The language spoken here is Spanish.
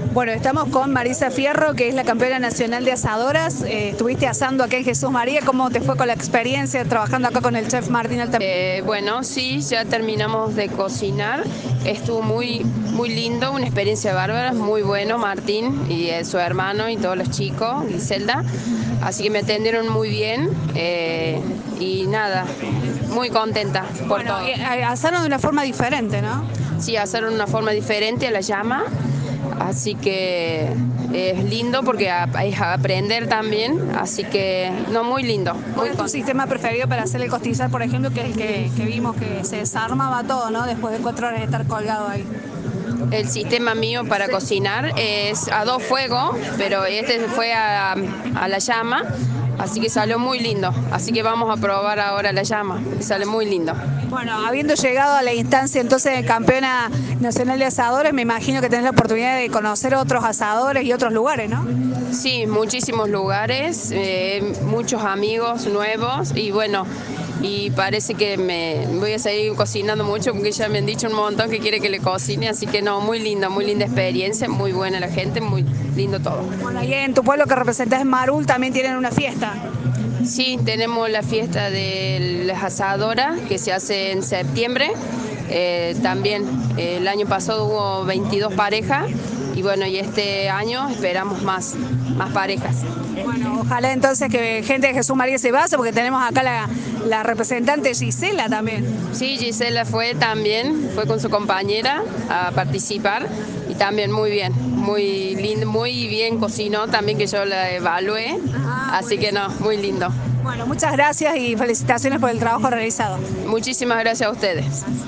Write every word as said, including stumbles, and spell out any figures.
Bueno, estamos con Marisa Fierro, que es la campeona nacional de asadoras. Eh, estuviste asando acá en Jesús María. ¿Cómo te fue con la experiencia trabajando acá con el chef Martín Altamirano? Eh, bueno, sí, ya terminamos de cocinar. Estuvo muy, muy lindo, una experiencia bárbara, muy bueno Martín y eh, su hermano y todos los chicos, Griselda. Así que me atendieron muy bien eh, y nada, muy contenta por Bueno, todo. eh, asaron de una forma diferente, ¿no? Sí, hacer una forma diferente a la llama. Así que es lindo porque es aprender también, así que no, muy lindo. ¿Cuál Muy es tu sistema preferido para hacer el costillar, por ejemplo, que es el que, que vimos que se desarmaba todo, ¿no? Después de cuatro horas de estar colgado ahí. El sistema mío para cocinar es a dos fuegos, pero este fue a, a la llama, así que salió muy lindo. Así que vamos a probar ahora la llama, que sale muy lindo. Bueno, habiendo llegado a la instancia entonces de campeona nacional de asadores, me imagino que tenés la oportunidad de conocer otros asadores y otros lugares, ¿no? Sí, muchísimos lugares, eh, muchos amigos nuevos y bueno, y parece que me voy a seguir cocinando mucho porque ya me han dicho un montón que quiere que le cocine, así que no, muy lindo, muy linda experiencia, muy buena la gente, muy lindo todo. Bueno, y en tu pueblo que representás en Marul también tienen una fiesta. Sí, tenemos la fiesta de las asadoras que se hace en septiembre. Eh, también eh, el año pasado hubo veintidós parejas y bueno, y este año esperamos más, más parejas. Bueno, ojalá entonces que gente de Jesús María se base, porque tenemos acá la, la representante Gisela también. Sí, Gisela fue también, fue con su compañera a participar y también muy bien, muy lindo, muy bien cocinó también, que yo la evalué, Ah, así que no, muy lindo. Bueno, muchas gracias y felicitaciones por el trabajo realizado. Muchísimas gracias a ustedes.